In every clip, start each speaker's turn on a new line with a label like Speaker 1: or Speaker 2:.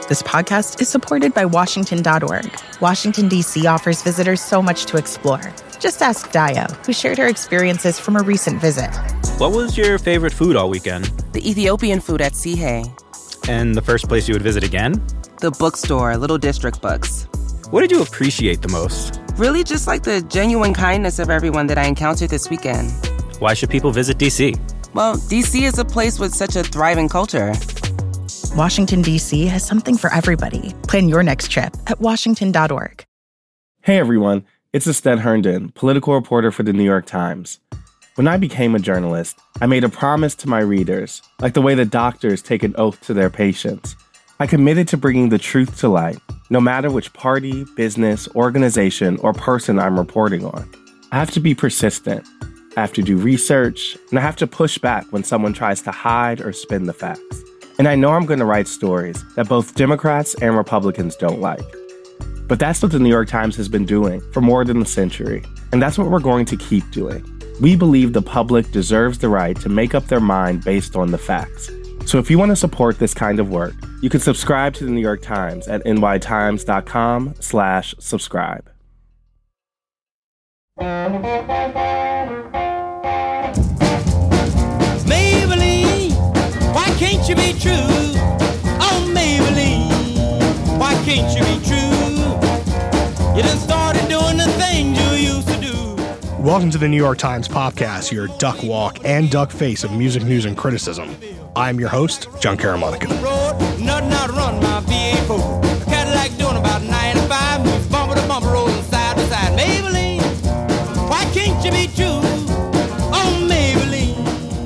Speaker 1: This podcast is supported by Washington.org. Washington, D.C. offers visitors so much to explore. Just ask Dayo, who shared her experiences from a recent visit.
Speaker 2: What was your favorite food all weekend?
Speaker 3: The Ethiopian food at Sihe.
Speaker 2: And the first place you would visit again?
Speaker 3: The bookstore, Little District Books.
Speaker 2: What did you appreciate the most?
Speaker 3: Really just like the genuine kindness of everyone that I encountered this weekend.
Speaker 2: Why should people visit D.C.?
Speaker 3: Well, D.C. is a place with such a thriving culture.
Speaker 1: Washington, D.C. has something for everybody. Plan your next trip at Washington.org.
Speaker 4: Hey everyone, it's Astead Herndon, political reporter for the New York Times. When I became a journalist, I made a promise to my readers, like the way that doctors take an oath to their patients. I committed to bringing the truth to light, no matter which party, business, organization, or person I'm reporting on. I have to be persistent. I have to do research, and I have to push back when someone tries to hide or spin the facts. And I know I'm going to write stories that both Democrats and Republicans don't like. But that's what the New York Times has been doing for more than a century, and that's what we're going to keep doing. We believe the public deserves the right to make up their mind based on the facts. So if you want to support this kind of work, you can subscribe to the New York Times at nytimes.com/subscribe.
Speaker 5: Maybelline, why can't you be true? Oh, Maybelline, why can't you be true? You done started doing the things you used to do.
Speaker 6: Welcome to the New York Times podcast, your duck walk and duck face of music news and criticism. I'm your host, John Caramonica.
Speaker 5: Nothing out to run my V8 Cadillac doing about 95, moves bumper to bumper, rolling side to side. Maybelline, why can't you be true? Oh, Maybelline.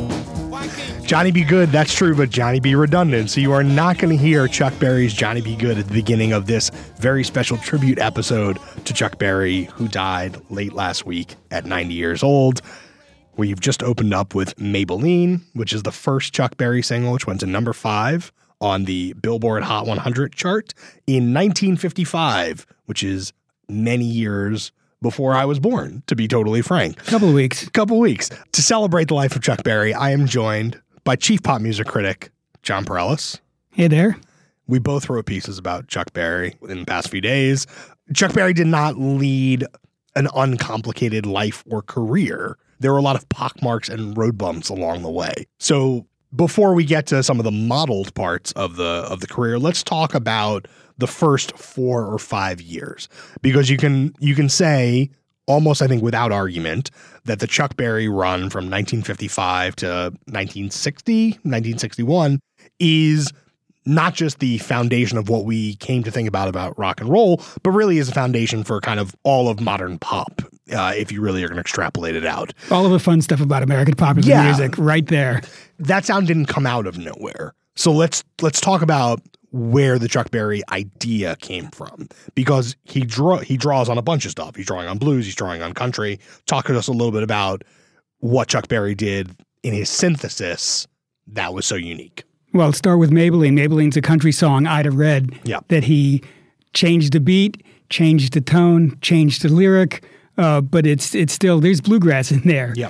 Speaker 6: Johnny B. Good, that's true, but Johnny B. redundant. So you are not going to hear Chuck Berry's Johnny B. Good at the beginning of this very special tribute episode to Chuck Berry, who died late last week at 90 years old. We've just opened up with Maybelline, which is the first Chuck Berry single, which went to number 5 on the Billboard Hot 100 chart in 1955, which is many years before I was born, to be totally frank.
Speaker 7: Couple of weeks.
Speaker 6: To celebrate the life of Chuck Berry, I am joined by chief pop music critic John Perellis.
Speaker 7: Hey there.
Speaker 6: We both wrote pieces about Chuck Berry in the past few days. Chuck Berry did not lead an uncomplicated life or career. There were a lot of pockmarks and road bumps along the way. So before we get to some of the modeled parts of the career, let's talk about the first 4 or 5 years, because you can say almost, I think, without argument, that the Chuck Berry run from 1955 to 1960, 1961 is not just the foundation of what we came to think about rock and roll, but really is a foundation for kind of all of modern pop, if you really are going to extrapolate it out.
Speaker 7: All of the fun stuff about American popular music right there.
Speaker 6: That sound didn't come out of nowhere. So let's talk about where the Chuck Berry idea came from, because he draws on a bunch of stuff. He's drawing on blues, he's drawing on country. Talk to us a little bit about what Chuck Berry did in his synthesis that was so unique.
Speaker 7: Well, let's start with Maybelline. Maybelline's a country song, Ida Red, that he changed the beat, changed the tone, changed the lyric, but it's still, there's bluegrass in there.
Speaker 6: Yep.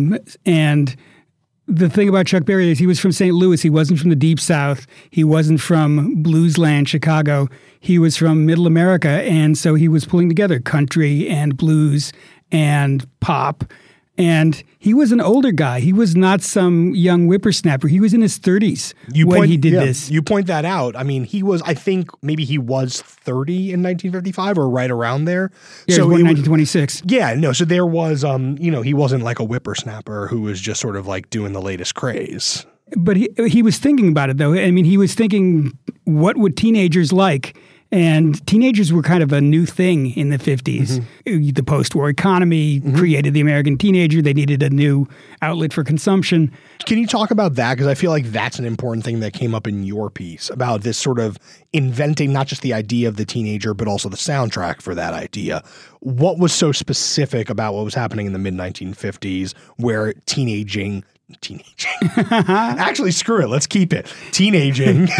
Speaker 7: And the thing about Chuck Berry is he was from St. Louis. He wasn't from the Deep South. He wasn't from bluesland, Chicago. He was from Middle America, and so he was pulling together country and blues and pop. And he was an older guy. He was not some young whippersnapper. He was in his 30s when he did this.
Speaker 6: You point that out. I mean, I think maybe he was 30 in 1955 or right around there.
Speaker 7: Yeah, so he was born in 1926.
Speaker 6: Yeah, no. So there was, he wasn't like a whippersnapper who was just sort of like doing the latest craze.
Speaker 7: But he was thinking about it, though. I mean, he was thinking, what would teenagers like? And teenagers were kind of a new thing in the 50s. Mm-hmm. The post-war economy created the American teenager. They needed a new outlet for consumption.
Speaker 6: Can you talk about that? Because I feel like that's an important thing that came up in your piece about this sort of inventing not just the idea of the teenager, but also the soundtrack for that idea. What was so specific about what was happening in the mid-1950s where teenaging actually, screw it. Let's keep it. Teenaging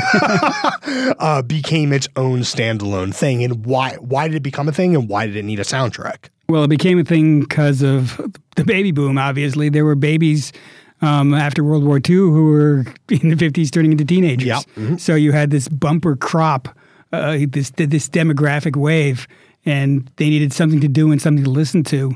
Speaker 6: became its own standalone thing. And why did it become a thing, and why did it need a soundtrack?
Speaker 7: Well, it became a thing because of the baby boom, obviously. There were babies after World War II who were in the 50s turning into teenagers.
Speaker 6: Yeah. Mm-hmm.
Speaker 7: So you had this bumper crop, this demographic wave, and they needed something to do and something to listen to,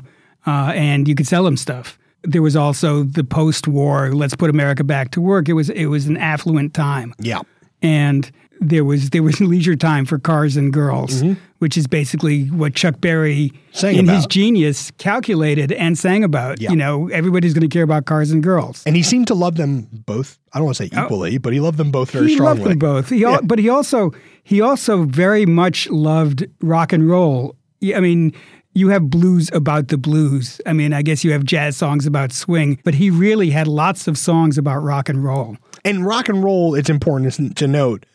Speaker 7: and you could sell them stuff. There was also the post-war, let's put America back to work. It was an affluent time.
Speaker 6: Yeah.
Speaker 7: And there was leisure time for cars and girls, which is basically what Chuck Berry, his genius, calculated and sang about.
Speaker 6: Yeah.
Speaker 7: You know, everybody's going to care about cars and girls.
Speaker 6: And he seemed to love them both. I don't want to say equally, but he loved them both very
Speaker 7: He
Speaker 6: strongly.
Speaker 7: loved them both. But he also very much loved rock and roll. I mean, you have blues about the blues. I mean, I guess you have jazz songs about swing, but he really had lots of songs about rock and roll.
Speaker 6: And rock and roll, it's important to note,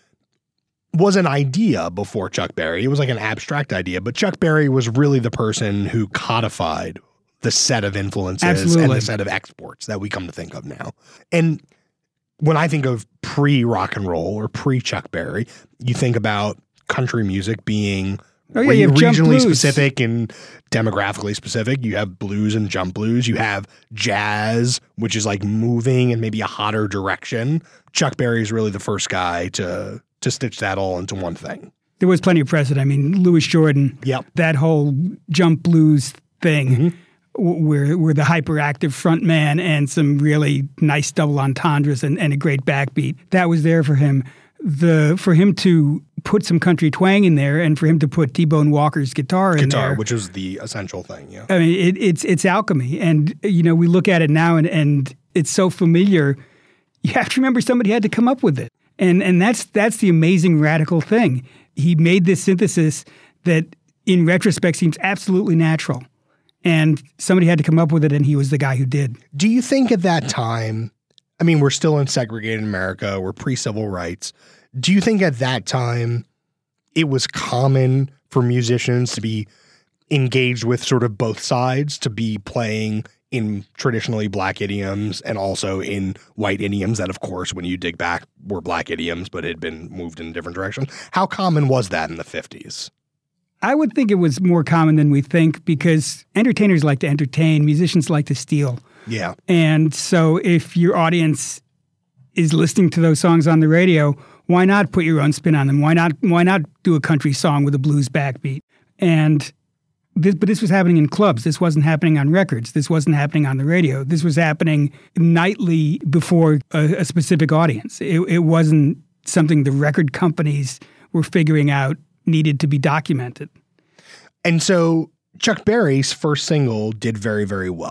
Speaker 6: was an idea before Chuck Berry. It was like an abstract idea, but Chuck Berry was really the person who codified the set of influences and the set of exports that we come to think of now. And when I think of pre-rock and roll or pre-Chuck Berry, you think about country music being regionally specific and demographically specific. You have blues and jump blues. You have jazz, which is like moving in maybe a hotter direction. Chuck Berry is really the first guy to stitch that all into one thing.
Speaker 7: There was plenty of precedent. I mean, Louis Jordan, that whole jump blues thing, where the hyperactive front man and some really nice double entendres and a great backbeat, that was there for him. For him to put some country twang in there and for him to put T-Bone Walker's guitar in there.
Speaker 6: Which was the essential thing, yeah.
Speaker 7: I mean, it's alchemy. And, you know, we look at it now and it's so familiar. You have to remember somebody had to come up with it. And that's the amazing radical thing. He made this synthesis that in retrospect seems absolutely natural. And somebody had to come up with it, and he was the guy who did.
Speaker 6: Do you think at that time, I mean, we're still in segregated America, we're pre-civil rights. Do you think at that time it was common for musicians to be engaged with sort of both sides, to be playing in traditionally black idioms and also in white idioms that, of course, when you dig back, were black idioms, but had been moved in a different direction? How common was that in the 50s?
Speaker 7: I would think it was more common than we think because entertainers like to entertain, musicians like to steal.
Speaker 6: Yeah.
Speaker 7: And so if your audience is listening to those songs on the radio, why not put your own spin on them? Why not do a country song with a blues backbeat? But this was happening in clubs. This wasn't happening on records. This wasn't happening on the radio. This was happening nightly before a specific audience. It wasn't something the record companies were figuring out needed to be documented.
Speaker 6: And so Chuck Berry's first single did very, very well.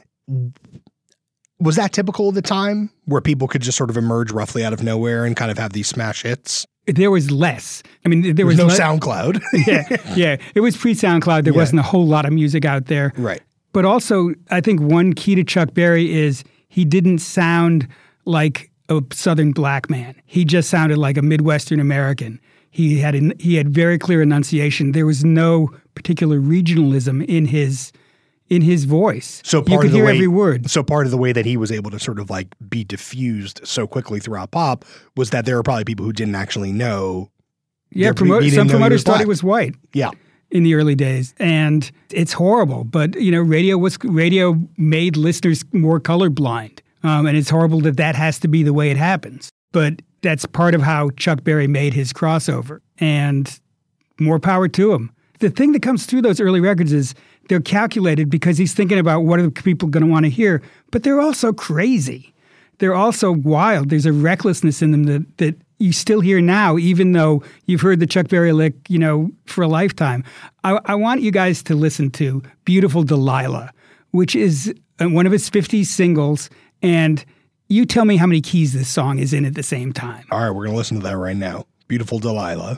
Speaker 6: Was that typical of the time where people could just sort of emerge roughly out of nowhere and kind of have these smash hits?
Speaker 7: There was less. I mean, there was
Speaker 6: no SoundCloud.
Speaker 7: Yeah. It was pre-SoundCloud. There wasn't a whole lot of music out there.
Speaker 6: Right.
Speaker 7: But also, I think one key to Chuck Berry is he didn't sound like a Southern black man. He just sounded like a Midwestern American. He had very clear enunciation. There was no particular regionalism in his voice.
Speaker 6: So
Speaker 7: you could hear every word.
Speaker 6: So part of the way that he was able to sort of like be diffused so quickly throughout pop was that there were probably people who didn't actually know.
Speaker 7: Yeah, some promoters thought he was white.
Speaker 6: Yeah.
Speaker 7: In the early days. And it's horrible. But, you know, radio made listeners more colorblind. And it's horrible that has to be the way it happens. But that's part of how Chuck Berry made his crossover. And more power to him. The thing that comes through those early records is they're calculated because he's thinking about what are the people going to want to hear. But they're also crazy. They're also wild. There's a recklessness in them that you still hear now, even though you've heard the Chuck Berry lick, you know, for a lifetime. I want you guys to listen to Beautiful Delilah, which is one of his 50s singles. And you tell me how many keys this song is in at the same time.
Speaker 6: All right, we're going to listen to that right now. Beautiful Delilah.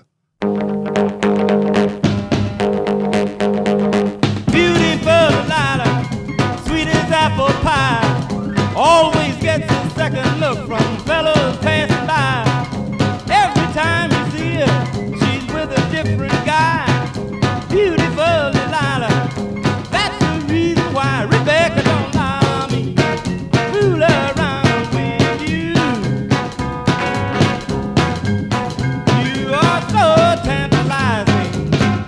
Speaker 5: Apple pie always gets a second look from fellows passing by. Every time you see her, she's with a different guy. Beautiful Delilah, that's the reason why Rebecca don't allow me to fool around with you. You are so tantalizing.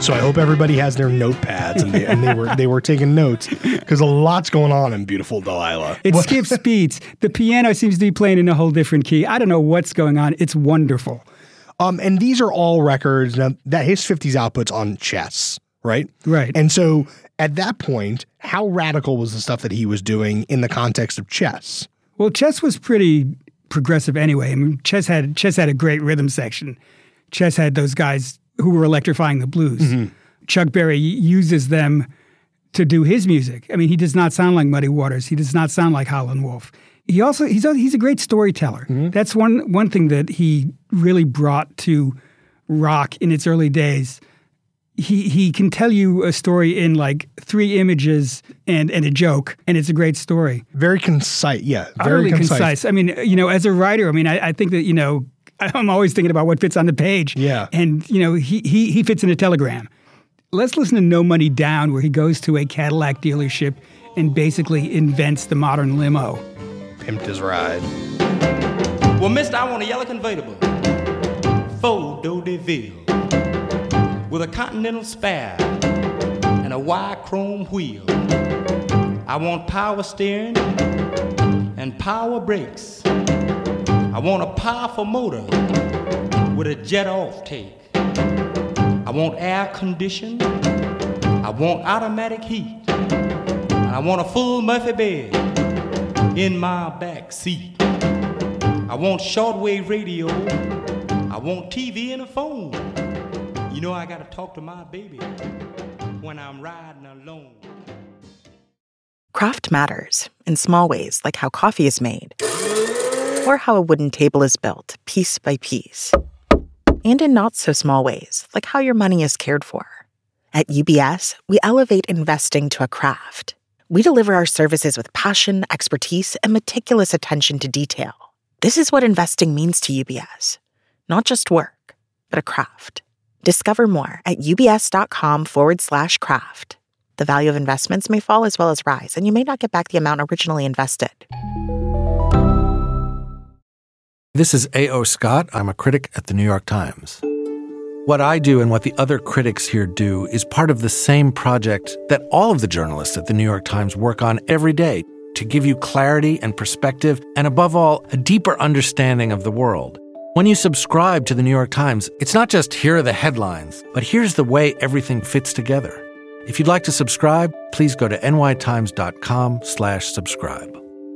Speaker 6: So I hope everybody has their notepads and they were taking notes because a lot's going on in Beautiful Delilah.
Speaker 7: It skips beats. The piano seems to be playing in a whole different key. I don't know what's going on. It's wonderful.
Speaker 6: And these are all records now that his 50s outputs on Chess, right?
Speaker 7: Right.
Speaker 6: And so at that point, how radical was the stuff that he was doing in the context of Chess?
Speaker 7: Well, Chess was pretty progressive anyway. I mean, Chess had a great rhythm section. Chess had those guys who were electrifying the blues. Mm-hmm. Chuck Berry uses them to do his music. I mean, he does not sound like Muddy Waters. He does not sound like Howlin' Wolf. He's a great storyteller. Mm-hmm. That's one thing that he really brought to rock in its early days. He can tell you a story in like 3 images and a joke, and it's a great story.
Speaker 6: Very concise. Yeah,
Speaker 7: very concise. I mean, as a writer, I think that, I'm always thinking about what fits on the page.
Speaker 6: Yeah.
Speaker 7: And, he fits in a telegram. Let's listen to No Money Down, where he goes to a Cadillac dealership and basically invents the modern limo.
Speaker 6: Pimped his ride.
Speaker 5: Well, mister, I want a yellow convertible. Ford DeVille. With a Continental spare and a wide chrome wheel. I want power steering and power brakes. I want a powerful motor with a jet off take. I want air condition. I want automatic heat. And I want a full Murphy bed in my back seat. I want shortwave radio. I want TV and a phone. I gotta talk to my baby when I'm riding alone.
Speaker 1: Craft matters in small ways, like how coffee is made, or how a wooden table is built piece by piece, and in not so small ways, like how your money is cared for. At UBS, we elevate investing to a craft. We deliver our services with passion, expertise, and meticulous attention to detail. This is what investing means to UBS. Not just work, but a craft. Discover more at ubs.com/craft. The value of investments may fall as well as rise, and you may not get back the amount originally invested.
Speaker 8: This is A.O. Scott. I'm a critic at the New York Times. What I do and what the other critics here do is part of the same project that all of the journalists at the New York Times work on every day to give you clarity and perspective and, above all, a deeper understanding of the world. When you subscribe to the New York Times, it's not just here are the headlines, but here's the way everything fits together. If you'd like to subscribe, please go to nytimes.com/subscribe.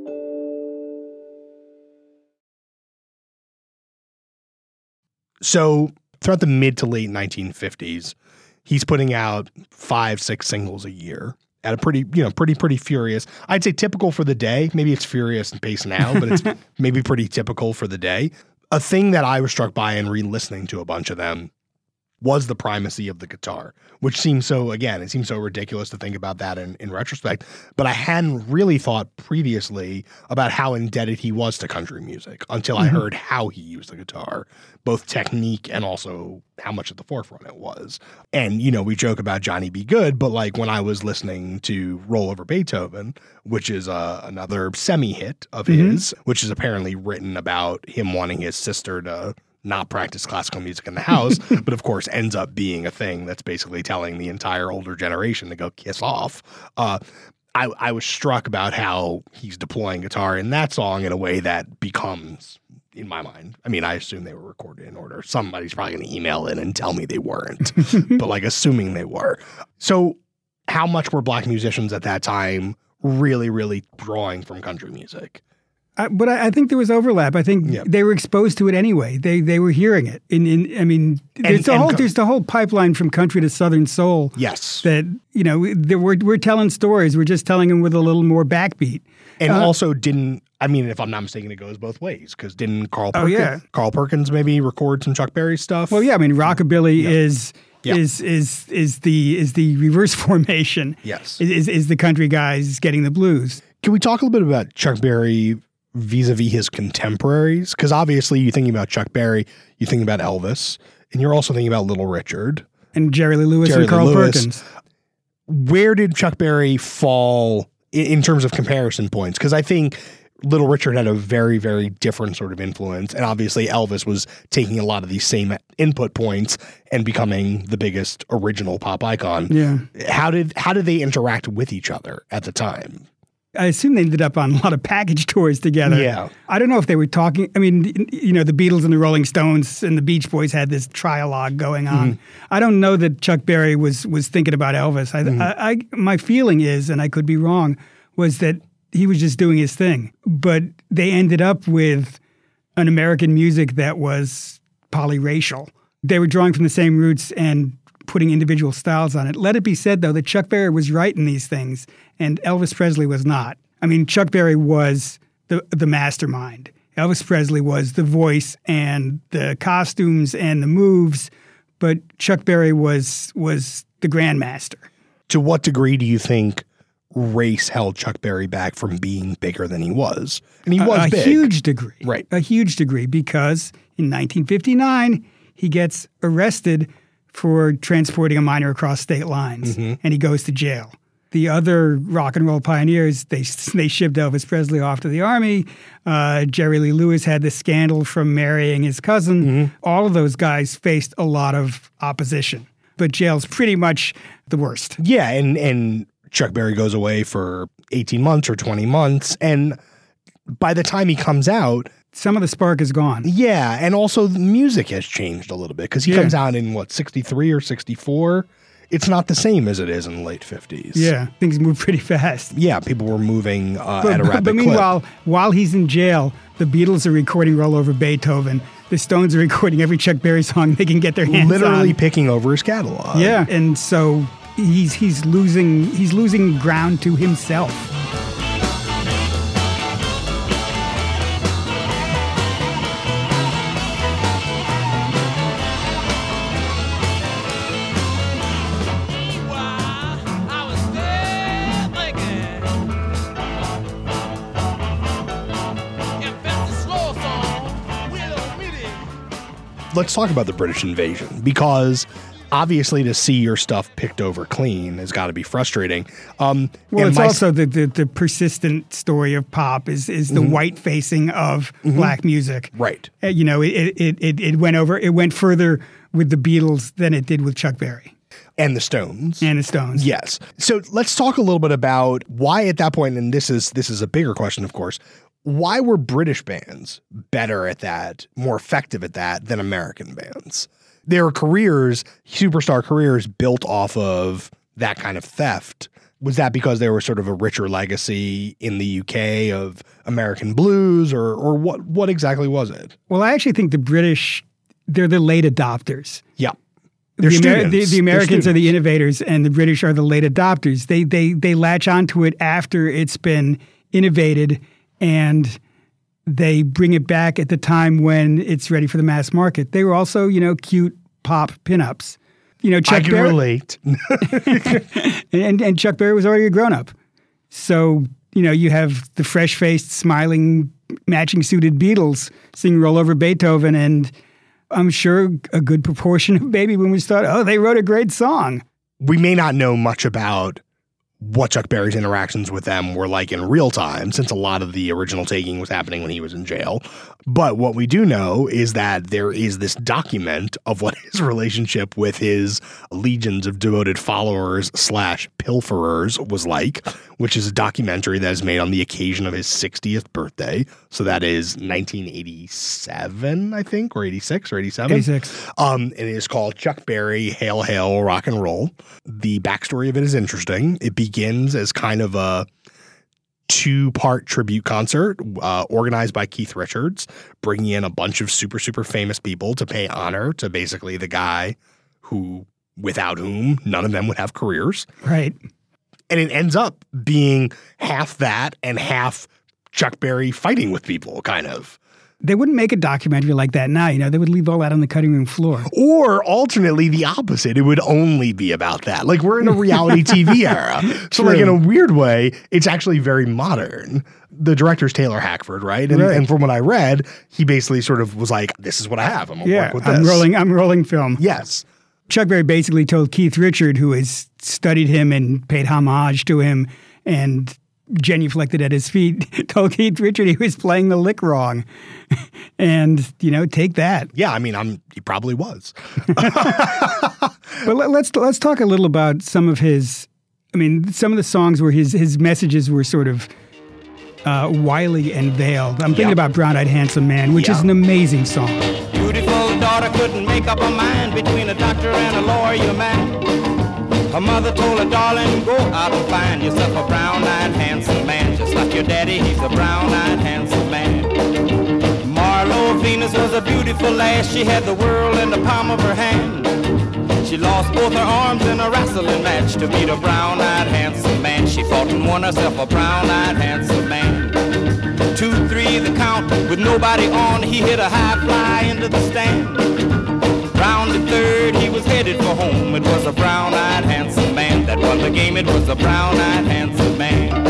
Speaker 6: So throughout the mid to late 1950s, he's putting out 5-6 singles a year at a pretty furious, I'd say typical for the day. Maybe it's furious and pace now, but it's maybe pretty typical for the day. A thing that I was struck by in re-listening to a bunch of them was the primacy of the guitar, which seems so ridiculous to think about that in retrospect. But I hadn't really thought previously about how indebted he was to country music until I heard how he used the guitar, both technique and also how much at the forefront it was. And, we joke about Johnny B. Good, but like when I was listening to Roll Over Beethoven, which is another semi-hit of his, which is apparently written about him wanting his sister to not practice classical music in the house, but of course ends up being a thing that's basically telling the entire older generation to go kiss off. I was struck about how he's deploying guitar in that song in a way that becomes, in my mind, I assume they were recorded in order. Somebody's probably going to email in and tell me they weren't, but like assuming they were. So how much were black musicians at that time really, really drawing from country music?
Speaker 7: But I think there was overlap. I think they were exposed to it anyway. They were hearing it. There's the whole pipeline from country to Southern soul.
Speaker 6: Yes,
Speaker 7: that we're telling stories. We're just telling them with a little more backbeat.
Speaker 6: And also didn't. If I'm not mistaken, it goes both ways because didn't Carl Perkins maybe record some Chuck Berry stuff?
Speaker 7: Well, yeah. Rockabilly is the reverse formation.
Speaker 6: Yes,
Speaker 7: is the country guys getting the blues.
Speaker 6: Can we talk a little bit about Chuck Berry vis-a-vis his contemporaries? Because obviously you're thinking about Chuck Berry, you think about Elvis, and you're also thinking about Little Richard.
Speaker 7: And Jerry Lee Lewis and Carl Perkins.
Speaker 6: Where did Chuck Berry fall in terms of comparison points? Because I think Little Richard had a very, very different sort of influence. And obviously Elvis was taking a lot of these same input points and becoming the biggest original pop icon.
Speaker 7: Yeah.
Speaker 6: How did they interact with each other at the time?
Speaker 7: I assume they ended up on a lot of package tours together.
Speaker 6: Yeah.
Speaker 7: I don't know if they were talking. I mean, you know, the Beatles and the Rolling Stones and the Beach Boys had this trialogue going on. I don't know that Chuck Berry was thinking about Elvis. My feeling is, and I could be wrong, was that he was just doing his thing. But they ended up with an American music that was polyracial. They were drawing from the same roots and putting individual styles on it. Let it be said, though, that Chuck Berry was right in these things, and Elvis Presley was not. I mean, Chuck Berry was the mastermind. Elvis Presley was the voice and the costumes and the moves, but Chuck Berry was the grandmaster.
Speaker 6: To what degree do you think race held Chuck Berry back from being bigger than he was? And he was big.
Speaker 7: A huge degree.
Speaker 6: Right.
Speaker 7: A huge degree, because in 1959, he gets arrested for transporting a minor across state lines, and he goes to jail. The other rock and roll pioneers, they shipped Elvis Presley off to the army. Jerry Lee Lewis had this scandal from marrying his cousin. All of those guys faced a lot of opposition. But jail's pretty much the worst.
Speaker 6: Yeah, and Chuck Berry goes away for 18 months or 20 months, and by the time he comes out,
Speaker 7: some of the spark is gone.
Speaker 6: Yeah, and also the music has changed a little bit, because he comes out in, 63 or 64? It's not the same as it is in the late 50s.
Speaker 7: Yeah, things move pretty fast.
Speaker 6: Yeah, people were moving at a rapid
Speaker 7: clip. But meanwhile, while he's in jail, the Beatles are recording Roll Over Beethoven. The Stones are recording every Chuck Berry song they can get their hands on.
Speaker 6: Literally picking over his catalog.
Speaker 7: Yeah, and so he's losing ground to himself.
Speaker 6: Let's talk about the British invasion, because obviously to see your stuff picked over clean has got to be frustrating.
Speaker 7: Well, it's also the persistent story of pop is the white facing of black music.
Speaker 6: Right.
Speaker 7: You know, it went further with the Beatles than it did with Chuck Berry.
Speaker 6: And the Stones. Yes. So let's talk a little bit about why at that point, and this is a bigger question, of course, why were British bands better at that, more effective at that than American bands? Their careers, superstar careers, built off of that kind of theft. Was that because there was sort of a richer legacy in the UK of American blues, or what exactly was it?
Speaker 7: Well, I actually think the British, they're the late adopters.
Speaker 6: Yeah.
Speaker 7: The Americans are the innovators, and the British are the late adopters. They latch onto it after it's been innovated, and they bring it back at the time when it's ready for the mass market. They were also, cute pop pinups. Chuck
Speaker 6: Berry relate.
Speaker 7: and Chuck Berry was already a grown-up. So, you have the fresh-faced, smiling, matching-suited Beatles sing Roll Over Beethoven, and I'm sure a good proportion of baby boomers thought, they wrote a great song.
Speaker 6: We may not know much about what Chuck Berry's interactions with them were like in real time, since a lot of the original taking was happening when he was in jail. But what we do know is that there is this document of what his relationship with his legions of devoted followers / pilferers was like, which is a documentary that is made on the occasion of his 60th birthday. So that is 1987, I think, or 86 or 87.
Speaker 7: 86.
Speaker 6: It is called Chuck Berry, Hail, Hail, Rock and Roll. The backstory of it is interesting. It begins as kind of a 2-part tribute concert organized by Keith Richards, bringing in a bunch of super, super famous people to pay honor to basically the guy without whom none of them would have careers.
Speaker 7: Right.
Speaker 6: And it ends up being half that and half Chuck Berry fighting with people, kind of.
Speaker 7: They wouldn't make a documentary like that now. They would leave all that on the cutting room floor.
Speaker 6: Or alternately, the opposite. It would only be about that. Like, we're in a reality TV era. So, like, in a weird way, it's actually very modern. The director's Taylor Hackford, right? And from what I read, he basically sort of was like, this is what I have. I'm going to work with this.
Speaker 7: I'm rolling film.
Speaker 6: Yes.
Speaker 7: Chuck Berry basically told Keith Richards, who has studied him and paid homage to him and genuflected at his feet, told Keith Richard he was playing the lick wrong. And, take that.
Speaker 6: Yeah, I mean, he probably was.
Speaker 7: But let's talk a little about some of his, some of the songs where his messages were sort of wily and veiled. I'm thinking about Brown Eyed Handsome Man, which is an amazing song.
Speaker 5: Beautiful daughter couldn't make up her mind between a doctor and a lawyer man. Her mother told her, darling, go out and find yourself a brown-eyed handsome man. Just like your daddy, he's a brown-eyed handsome man. Marlo Venus was a beautiful lass. She had the world in the palm of her hand. She lost both her arms in a wrestling match to meet a brown-eyed handsome man. She fought and won herself a brown-eyed handsome man. 2, 3, the count with nobody on. He hit a high fly into the stand. Rounded third, he was headed for home. It was a brown-eyed handsome man that won the game. It was a brown-eyed handsome man.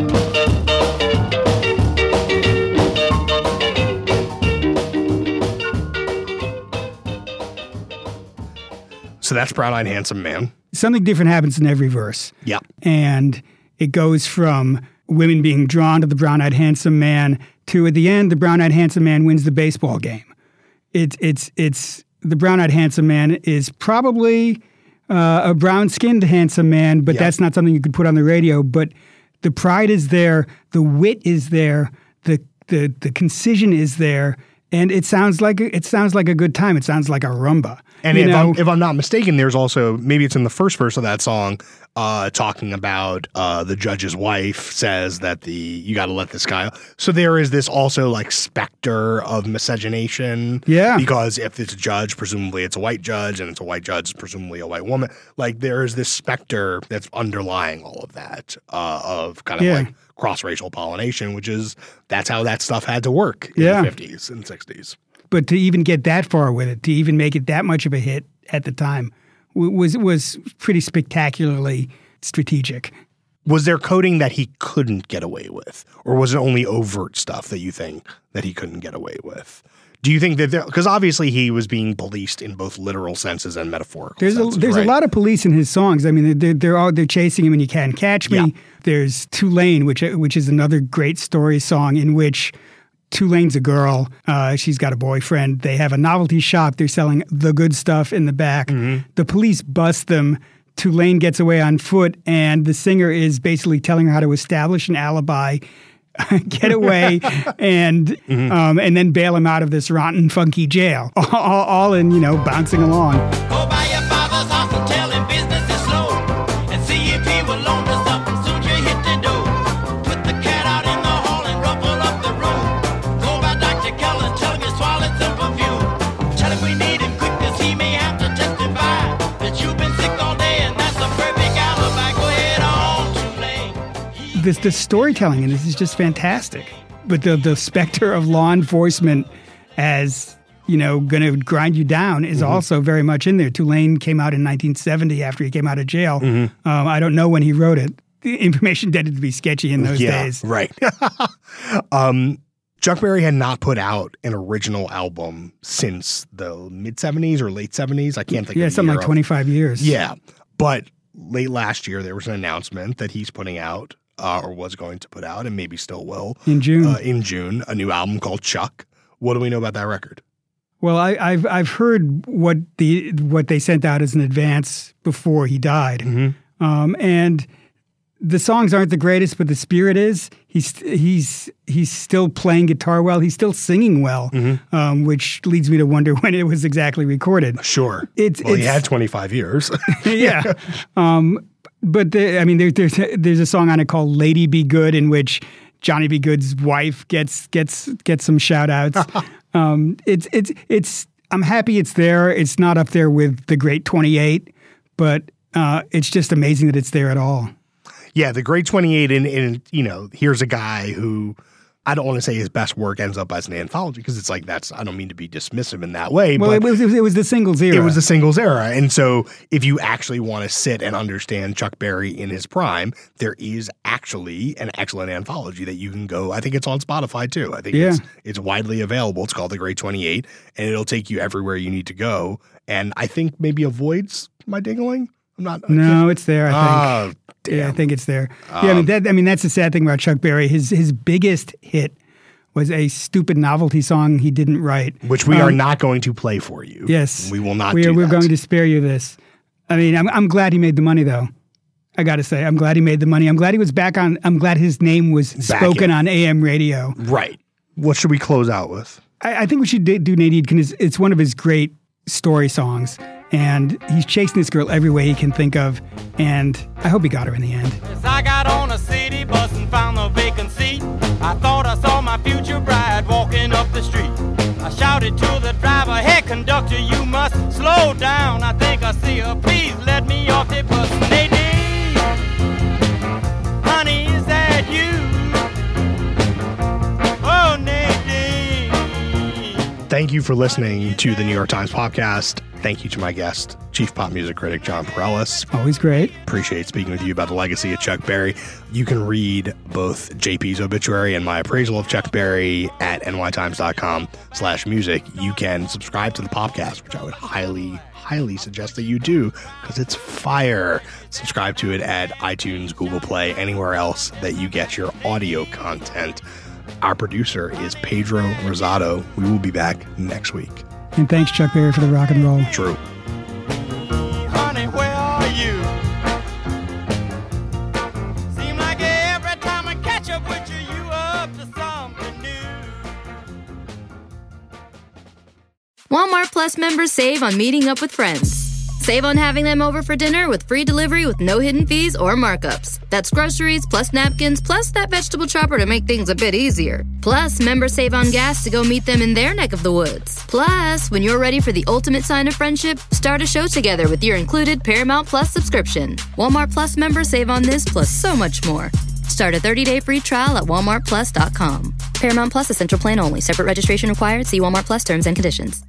Speaker 6: So that's Brown Eyed Handsome Man.
Speaker 7: Something different happens in every verse.
Speaker 6: Yeah.
Speaker 7: And it goes from women being drawn to the brown-eyed handsome man to, at the end, the brown-eyed handsome man wins the baseball game. It's the brown-eyed handsome man is probably a brown-skinned handsome man, but that's not something you could put on the radio. But the pride is there, the wit is there, the concision is there, and it sounds like a good time. It sounds like a rumba.
Speaker 6: And if I'm not mistaken, there's also, maybe it's in the first verse of that song, talking about the judge's wife says that you got to let this guy. So there is this also like specter of miscegenation. Yeah. Because if it's a judge, presumably it's a white judge, and it's a white judge, presumably a white woman. Like there is this specter that's underlying all of that of kind of like cross-racial pollination, that's how that stuff had to work in the 50s and 60s.
Speaker 7: But to even get that far with it, to even make it that much of a hit at the time, was pretty spectacularly strategic.
Speaker 6: Was there coding that he couldn't get away with? Or was it only overt stuff that you think that he couldn't get away with? Do you think that because obviously he was being policed in both literal senses and metaphorical senses,
Speaker 7: There's a lot of police in his songs. I mean, they're chasing him and You Can't Catch Me. Yeah. There's Tulane, which is another great story song in which Tulane's a girl. She's got a boyfriend. They have a novelty shop. They're selling the good stuff in the back. Mm-hmm. The police bust them. Tulane gets away on foot, and the singer is basically telling her how to establish an alibi, get away, and then bail him out of this rotten, funky jail. All in, bouncing along.
Speaker 5: Go by your father's house and tell him business is slow, and see if he will loan us something. Soon you hit the door. Put the cat out in the hall and ruffle up the room. Go by Dr. Keller, tell him you swallowed some perfume. Tell him we need him quick, cause he may have to testify that you've been sick all day, and that's a perfect alibi. Go ahead on, Tulane.
Speaker 7: The storytelling in this is just fantastic. But the specter of law enforcement as going to grind you down is also very much in there. Tulane came out in 1970 after he came out of jail. I don't know when he wrote it. The information tended to be sketchy in those days.
Speaker 6: Right. Chuck Berry had not put out an original album since the mid-'70s or late 70s. I can't think of the
Speaker 7: something like 25 years.
Speaker 6: Yeah. But late last year, there was an announcement that he's putting out or was going to put out, and maybe still will.
Speaker 7: In June.
Speaker 6: A new album called Chuck. What do we know about that record?
Speaker 7: Well, I've heard what they sent out as an advance before he died, and the songs aren't the greatest, but the spirit is. He's still playing guitar well. He's still singing well, which leads me to wonder when it was exactly recorded.
Speaker 6: Sure. He had 25 years.
Speaker 7: Yeah. But there's a song on it called "Lady Be Good," in which Johnny B. Good's wife gets some shout outs. I'm happy it's there. It's not up there with the Great 28, but it's just amazing that it's there at all.
Speaker 6: Yeah, the Great 28, and here's a guy who, I don't want to say his best work ends up as an anthology, because it's like I don't mean to be dismissive in that way.
Speaker 7: Well,
Speaker 6: but
Speaker 7: it was the singles era.
Speaker 6: It was the singles era. And so if you actually want to sit and understand Chuck Berry in his prime, there is actually an excellent anthology that you can go. I think it's on Spotify too. I think it's widely available. It's called The Great 28, and it'll take you everywhere you need to go. And I think maybe avoids my dingling.
Speaker 7: No, it's there, I think. Yeah, I think it's there. Yeah, that's the sad thing about Chuck Berry. His biggest hit was a stupid novelty song he didn't write.
Speaker 6: Which we are not going to play for you.
Speaker 7: Yes.
Speaker 6: We will not
Speaker 7: We're
Speaker 6: that.
Speaker 7: going to spare you this. I mean, I'm glad he made the money, though. I got to say, I'm glad he made the money. I'm glad he was I'm glad his name was spoken on AM radio.
Speaker 6: Right. What should we close out with?
Speaker 7: I think we should do Nadine because it's one of his great story songs. And he's chasing this girl every way he can think of. And I hope he got her in the end.
Speaker 5: Yes, I got on a city bus and found a vacant seat. I thought I saw my future bride walking up the street. I shouted to the driver, hey conductor, you must slow down. I think I see her, please let me off the bus. Nadine, honey, is that you? Oh, Nadine.
Speaker 6: Thank you for listening to the New York Times podcast. Thank you to my guest, Chief Pop Music Critic John Perellis.
Speaker 7: Always great.
Speaker 6: Appreciate speaking with you about the legacy of Chuck Berry. You can read both JP's obituary and my appraisal of Chuck Berry at nytimes.com/music. You can subscribe to the podcast, which I would highly suggest that you do because it's fire. Subscribe to it at iTunes, Google Play, anywhere else that you get your audio content. Our producer is Pedro Rosado. We will be back next week.
Speaker 7: And thanks, Chuck Berry, for the rock and roll.
Speaker 6: True.
Speaker 5: Honey, where are you? Seem like every time I catch up with you, you up to something new.
Speaker 9: Walmart Plus members save on meeting up with friends. Save on having them over for dinner with free delivery with no hidden fees or markups. That's groceries, plus napkins, plus that vegetable chopper to make things a bit easier. Plus, members save on gas to go meet them in their neck of the woods. Plus, when you're ready for the ultimate sign of friendship, start a show together with your included Paramount Plus subscription. Walmart Plus members save on this plus so much more. Start a 30-day free trial at walmartplus.com. Paramount Plus Essential Plan only. Separate registration required. See Walmart Plus terms and conditions.